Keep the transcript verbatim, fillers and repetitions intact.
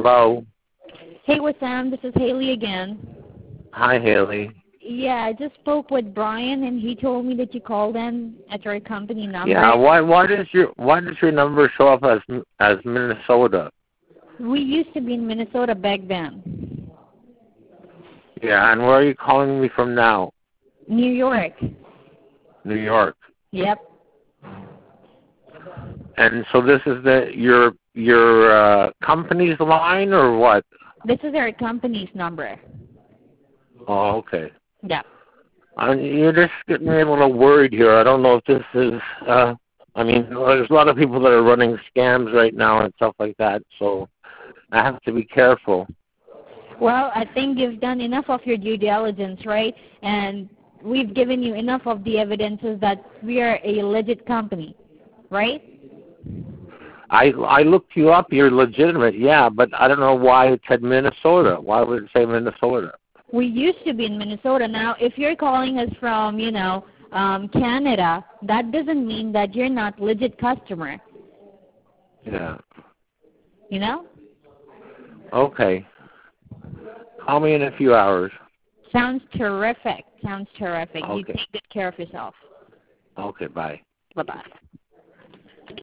Hello. Hey, Wissam, this is Haley again. Hi, Haley. Yeah, I just spoke with Brian, and he told me that you called in at your company number. Yeah. Why? Why does your Why does your number show up as as Minnesota? We used to be in Minnesota back then. Yeah. And where are you calling me from now? New York. New York. Yep. And so this is the your your uh, company's line or what? This is our company's number. Oh, okay. Yep. Uh, you're just getting me a little worried here. I don't know if this is. Uh, I mean, there's a lot of people that are running scams right now and stuff like that. So I have to be careful. Well, I think you've done enough of your due diligence, right? And we've given you enough of the evidences that we are a legit company, right? I I looked you up. You're legitimate, yeah, but I don't know why it said Minnesota. Why would it say Minnesota? We used to be in Minnesota. Now, if you're calling us from, you know, um, Canada, that doesn't mean that you're not legit customer. Yeah. You know? Okay. Call me in a few hours. Sounds terrific. Sounds terrific. You Okay. take good care of yourself. Okay, bye. Bye-bye.